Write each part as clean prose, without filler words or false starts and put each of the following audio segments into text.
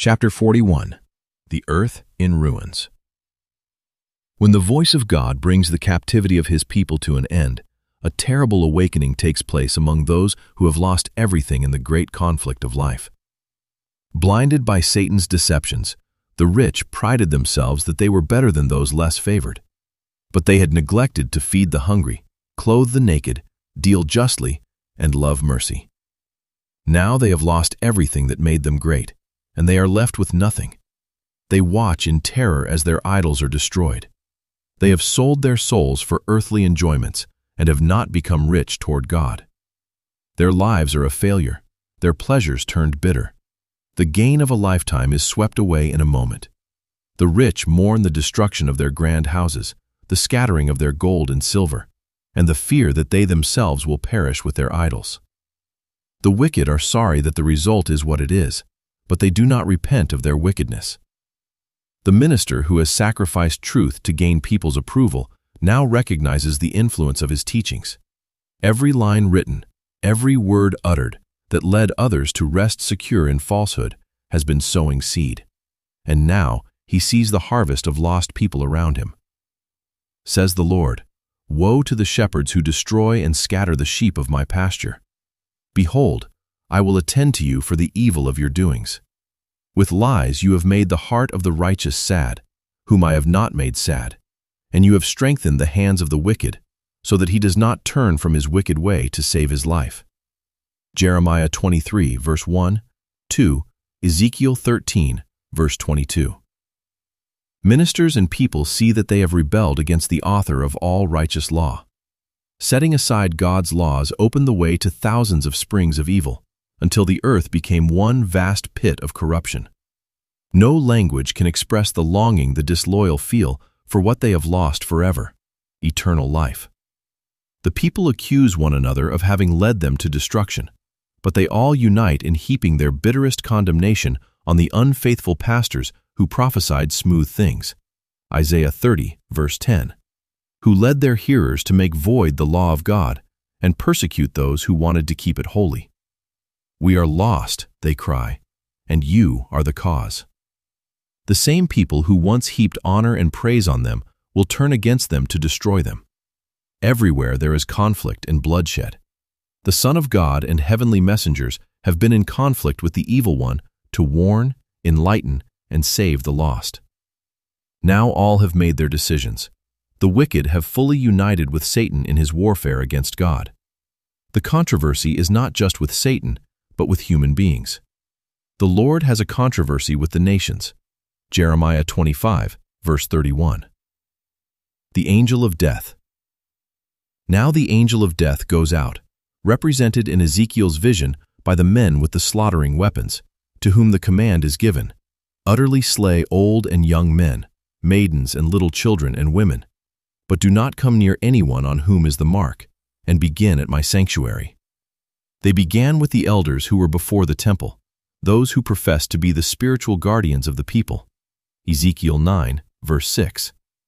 Chapter 41. The Earth in Ruins. When the voice of God brings the captivity of his people to an end, a terrible awakening takes place among those who have lost everything in the great conflict of life. Blinded by Satan's deceptions, the rich prided themselves that they were better than those less favored. But they had neglected to feed the hungry, clothe the naked, deal justly, and love mercy. Now they have lost everything that made them great, and they are left with nothing. They watch in terror as their idols are destroyed. They have sold their souls for earthly enjoyments and have not become rich toward God. Their lives are a failure, their pleasures turned bitter. The gain of a lifetime is swept away in a moment. The rich mourn the destruction of their grand houses, the scattering of their gold and silver, and the fear that they themselves will perish with their idols. The wicked are sorry that the result is what it is, but they do not repent of their wickedness. The minister who has sacrificed truth to gain people's approval now recognizes the influence of his teachings. Every line written, every word uttered that led others to rest secure in falsehood has been sowing seed, and now he sees the harvest of lost people around him. Says the Lord, "Woe to the shepherds who destroy and scatter the sheep of my pasture. Behold, I will attend to you for the evil of your doings. With lies you have made the heart of the righteous sad, whom I have not made sad, and you have strengthened the hands of the wicked, so that he does not turn from his wicked way to save his life." Jeremiah 23, verse 1, 2, Ezekiel 13, verse 22. Ministers and people see that they have rebelled against the author of all righteous law. Setting aside God's laws opened the way to thousands of springs of evil, until the earth became one vast pit of corruption. No language can express the longing the disloyal feel for what they have lost forever, eternal life. The people accuse one another of having led them to destruction, but they all unite in heaping their bitterest condemnation on the unfaithful pastors who prophesied smooth things. Isaiah 30, verse 10. Who led their hearers to make void the law of God and persecute those who wanted to keep it holy. "We are lost," they cry, "and you are the cause." The same people who once heaped honor and praise on them will turn against them to destroy them. Everywhere there is conflict and bloodshed. The Son of God and heavenly messengers have been in conflict with the evil one to warn, enlighten, and save the lost. Now all have made their decisions. The wicked have fully united with Satan in his warfare against God. The controversy is not just with Satan, but with human beings. The Lord has a controversy with the nations. Jeremiah 25, verse 31. The Angel of Death. Now the angel of death goes out, represented in Ezekiel's vision by the men with the slaughtering weapons, to whom the command is given, "Utterly slay old and young men, maidens and little children and women, but do not come near anyone on whom is the mark, and begin at my sanctuary." They began with the elders who were before the temple, those who professed to be the spiritual guardians of the people. Ezekiel 9, verse 6.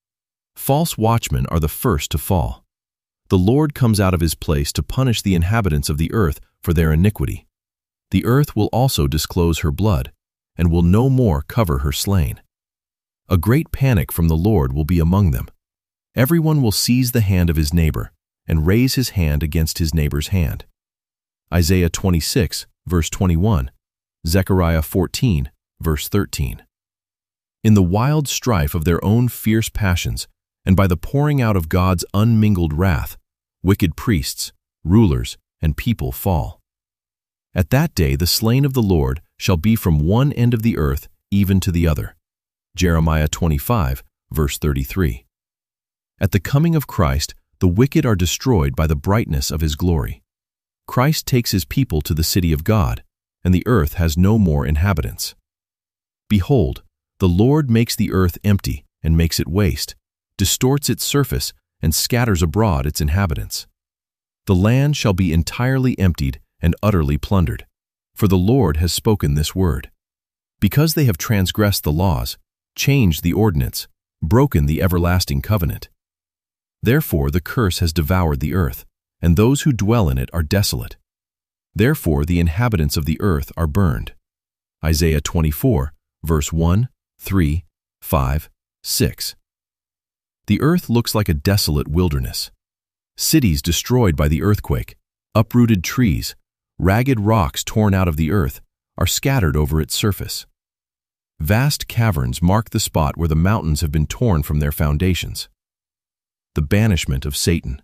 False watchmen are the first to fall. The Lord comes out of his place to punish the inhabitants of the earth for their iniquity. The earth will also disclose her blood, and will no more cover her slain. A great panic from the Lord will be among them. Everyone will seize the hand of his neighbor, and raise his hand against his neighbor's hand. Isaiah 26, verse 21, Zechariah 14, verse 13. In the wild strife of their own fierce passions, and by the pouring out of God's unmingled wrath, wicked priests, rulers, and people fall. At that day the slain of the Lord shall be from one end of the earth even to the other. Jeremiah 25, verse 33. At the coming of Christ, the wicked are destroyed by the brightness of his glory. Christ takes his people to the city of God, and the earth has no more inhabitants. Behold, the Lord makes the earth empty and makes it waste, distorts its surface, and scatters abroad its inhabitants. The land shall be entirely emptied and utterly plundered, for the Lord has spoken this word. Because they have transgressed the laws, changed the ordinance, broken the everlasting covenant. Therefore the curse has devoured the earth, and those who dwell in it are desolate. Therefore the inhabitants of the earth are burned. Isaiah 24, verse 1, 3, 5, 6. The earth looks like a desolate wilderness. Cities destroyed by the earthquake, uprooted trees, ragged rocks torn out of the earth are scattered over its surface. Vast caverns mark the spot where the mountains have been torn from their foundations. The banishment of Satan.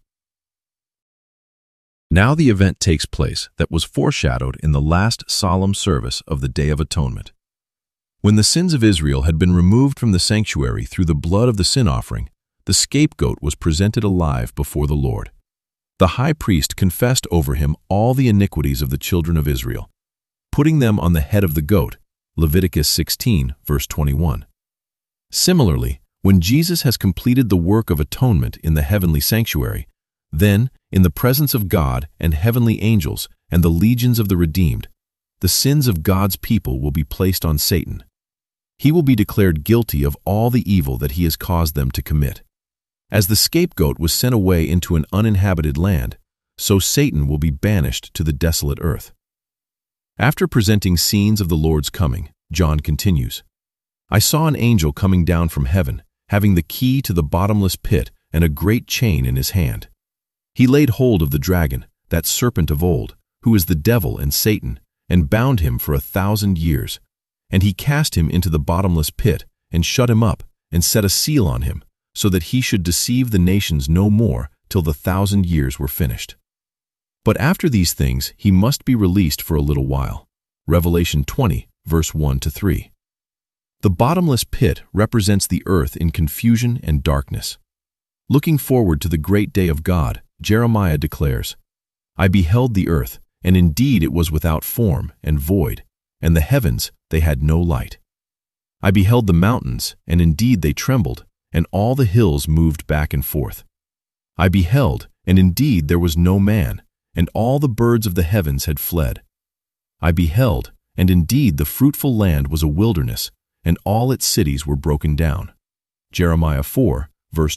Now the event takes place that was foreshadowed in the last solemn service of the Day of Atonement. When the sins of Israel had been removed from the sanctuary through the blood of the sin offering, the scapegoat was presented alive before the Lord. The high priest confessed over him all the iniquities of the children of Israel, putting them on the head of the goat, Leviticus 16, verse 21. Similarly, when Jesus has completed the work of atonement in the heavenly sanctuary, then, in the presence of God and heavenly angels and the legions of the redeemed, the sins of God's people will be placed on Satan. He will be declared guilty of all the evil that he has caused them to commit. As the scapegoat was sent away into an uninhabited land, so Satan will be banished to the desolate earth. After presenting scenes of the Lord's coming, John continues, I saw an angel coming down from heaven, having the key to the bottomless pit and a great chain in his hand. He laid hold of the dragon, that serpent of old, who is the devil and Satan, and bound him for 1,000 years. And he cast him into the bottomless pit, and shut him up, and set a seal on him, so that he should deceive the nations no more till the 1,000 years were finished. But after these things he must be released for a little while. Revelation 20, verse 1-3. The bottomless pit represents the earth in confusion and darkness. Looking forward to the great day of God, Jeremiah declares, I beheld the earth, and indeed it was without form and void, and the heavens, they had no light. I beheld the mountains, and indeed they trembled, and all the hills moved back and forth. I beheld, and indeed there was no man, and all the birds of the heavens had fled. I beheld, and indeed the fruitful land was a wilderness, and all its cities were broken down. Jeremiah 4, verse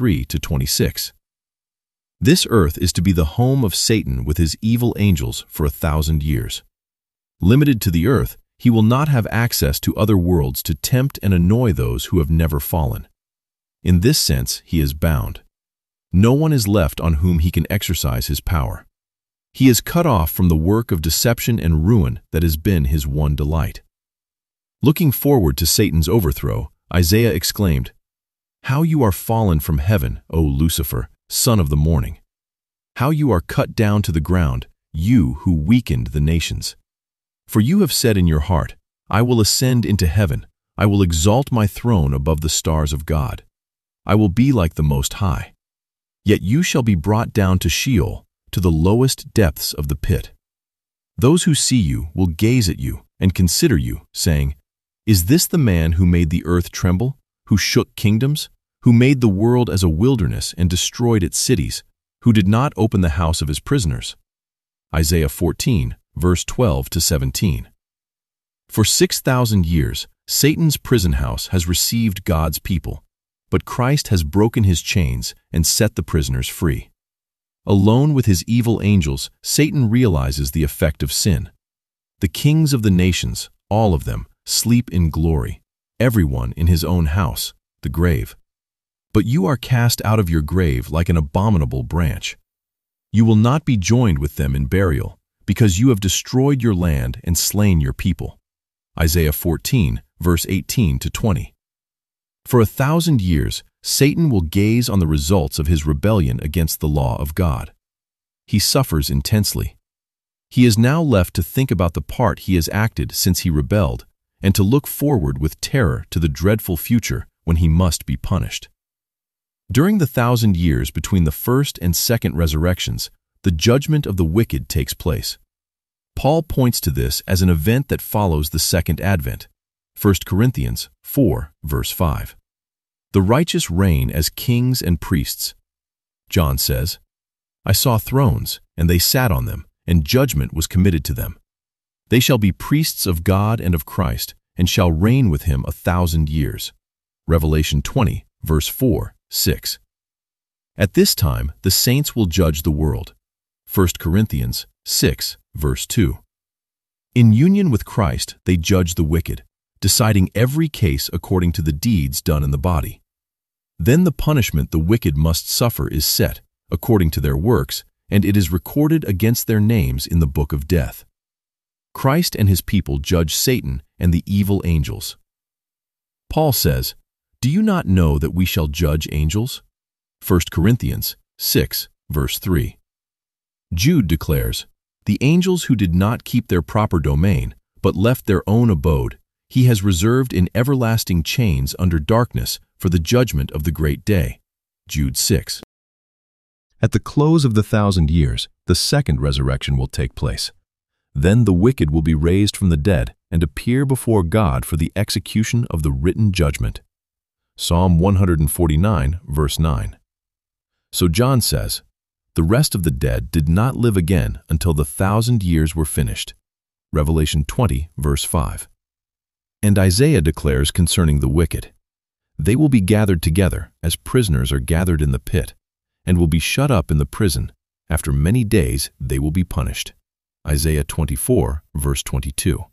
23-26. This earth is to be the home of Satan with his evil angels for 1,000 years. Limited to the earth, he will not have access to other worlds to tempt and annoy those who have never fallen. In this sense, he is bound. No one is left on whom he can exercise his power. He is cut off from the work of deception and ruin that has been his one delight. Looking forward to Satan's overthrow, Isaiah exclaimed, How you are fallen from heaven, O Lucifer, son of the morning! How you are cut down to the ground, you who weakened the nations! For you have said in your heart, I will ascend into heaven, I will exalt my throne above the stars of God. I will be like the Most High. Yet you shall be brought down to Sheol, to the lowest depths of the pit. Those who see you will gaze at you and consider you, saying, Is this the man who made the earth tremble, who shook kingdoms, who made the world as a wilderness and destroyed its cities, who did not open the house of his prisoners? Isaiah 14, verse 12-17. For 6,000 years, Satan's prison house has received God's people, but Christ has broken his chains and set the prisoners free. Alone with his evil angels, Satan realizes the effect of sin. The kings of the nations, all of them, sleep in glory, everyone in his own house, the grave. But you are cast out of your grave like an abominable branch. You will not be joined with them in burial, because you have destroyed your land and slain your people. Isaiah 14, verse 18-20. For 1,000 years, Satan will gaze on the results of his rebellion against the law of God. He suffers intensely. He is now left to think about the part he has acted since he rebelled, and to look forward with terror to the dreadful future when he must be punished. During the 1,000 years between the first and second resurrections, the judgment of the wicked takes place. Paul points to this as an event that follows the second advent. 1 Corinthians 4, verse 5. The righteous reign as kings and priests. John says, I saw thrones, and they sat on them, and judgment was committed to them. They shall be priests of God and of Christ, and shall reign with him 1,000 years. Revelation 20, verse 4, 6. At this time, the saints will judge the world. 1 Corinthians 6, verse 2. In union with Christ, they judge the wicked, deciding every case according to the deeds done in the body. Then the punishment the wicked must suffer is set, according to their works, and it is recorded against their names in the book of death. Christ and his people judge Satan and the evil angels. Paul says, "Do you not know that we shall judge angels?" 1 Corinthians 6, verse 3. Jude declares, "The angels who did not keep their proper domain, but left their own abode, he has reserved in everlasting chains under darkness for the judgment of the great day." Jude 6. At the close of the 1,000 years, the second resurrection will take place. Then the wicked will be raised from the dead and appear before God for the execution of the written judgment. Psalm 149, verse 9. So John says, "The rest of the dead did not live again until the 1,000 years were finished." Revelation 20, verse 5. And Isaiah declares concerning the wicked, "They will be gathered together as prisoners are gathered in the pit, and will be shut up in the prison. After many days they will be punished." Isaiah 24, verse 22.